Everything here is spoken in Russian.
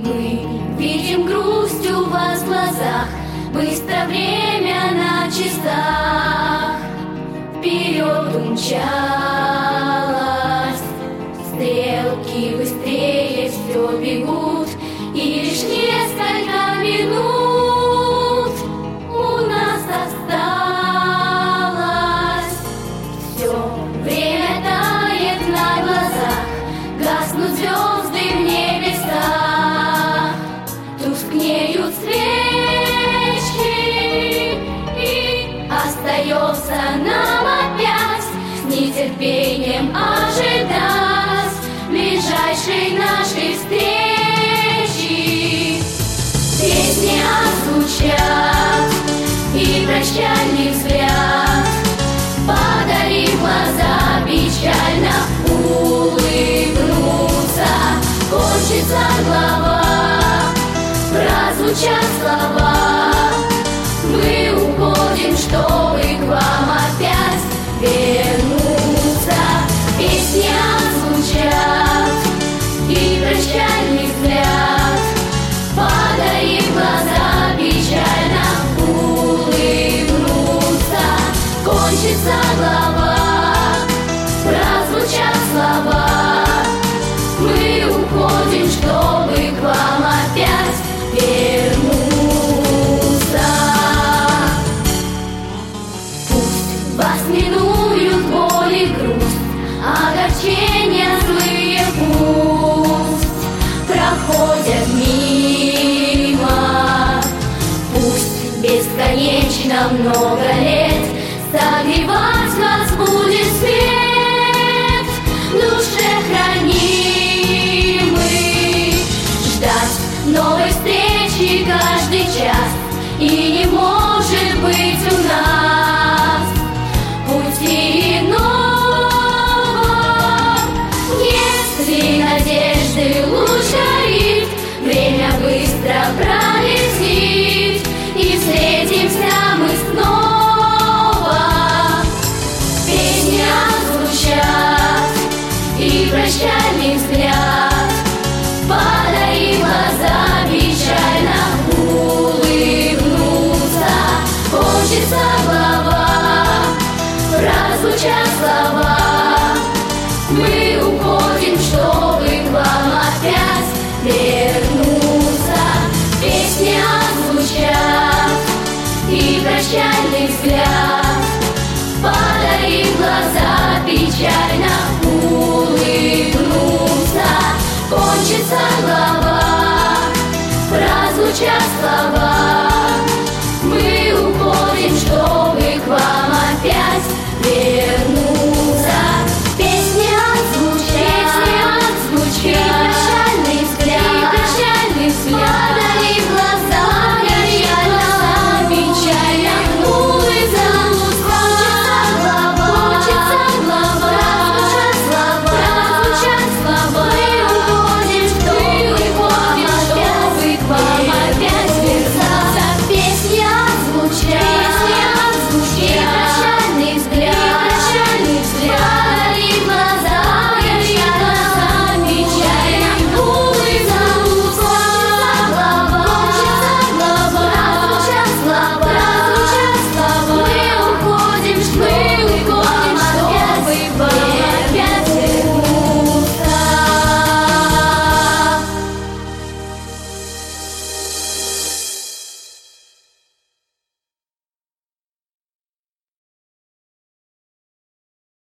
Мы видим грусть у вас в глазах, быстро время на часах вперед умчалось, стрелки быстрее все бегут, и лишь несколько минут у нас осталось. Все время тает на глазах, гаснут звезды в небесах, тускнеют свечки, и остается нам опять с нетерпением ожидать ближайшей нашей встречи. Песни отзвучат и прощальный взгляд, подарив глаза печально улыбнуться. Кончится глава, прозвучат слова, мы уходим, чтобы к вам опять вернуться. Песни отзвучат и прощальный взгляд, подарив глаза печально улыбнуться. Кончится глава, прозвучат слова, мы уходим, чтобы к вам опять вернуться. Пусть вас минуют боль и грусть, огорчения злые пусть проходят мимо. Пусть бесконечно много лет согревать вас будет свет в душе хранимый, ждать новой встречи каждый час, и не может быть у нас пути иного. Если надежды луч горит, время быстро пролетит, и встретимся мы снова. Песни отзвучат и прощальный взгляд, подарив глаза печально улыбнуться. Кончится глава, прозвучат слова, мы уходим, чтобы к вам опять вернуться. Песни отзвучат и прощальный взгляд,